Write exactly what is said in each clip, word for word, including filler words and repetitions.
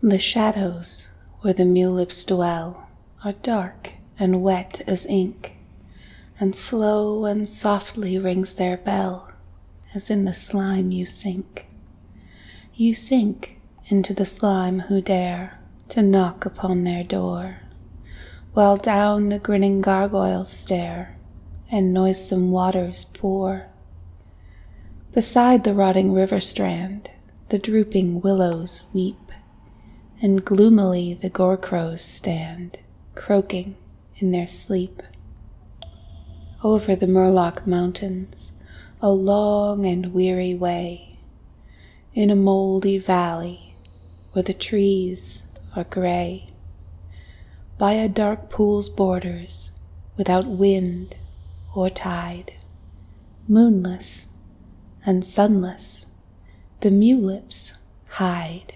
The shadows where the mulips dwell are dark and wet as ink, and slow and softly rings their bell as in the slime you sink. You sink into the slime who dare to knock upon their door, while down the grinning gargoyles stare and noisome waters pour. Beside the rotting river strand the drooping willows weep, and gloomily the gore-crows stand, croaking in their sleep. Over the Murloc Mountains, a long and weary way, in a mouldy valley where the trees are gray, by a dark pool's borders, without wind or tide, moonless and sunless, the mulips hide.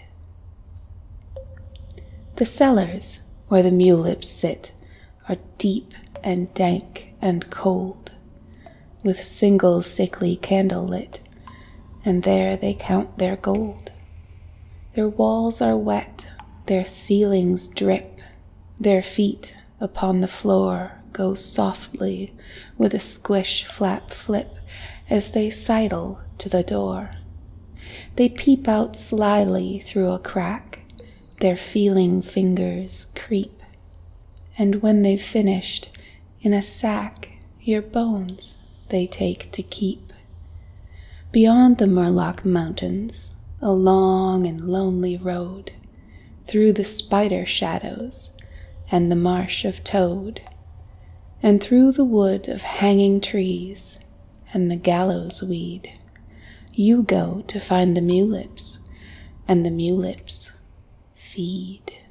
The cellars where the mulips sit are deep and dank and cold, with single sickly candle lit, and there they count their gold. Their walls are wet, their ceilings drip, their feet upon the floor go softly with a squish flap flip as they sidle to the door. They peep out slyly through a crack, their feeling fingers creep, and when they've finished, in a sack your bones they take to keep. Beyond the Murloc Mountains, a long and lonely road, through the spider shadows and the marsh of toad, and through the wood of hanging trees and the gallows weed, you go to find the mulips, and the mulips feed.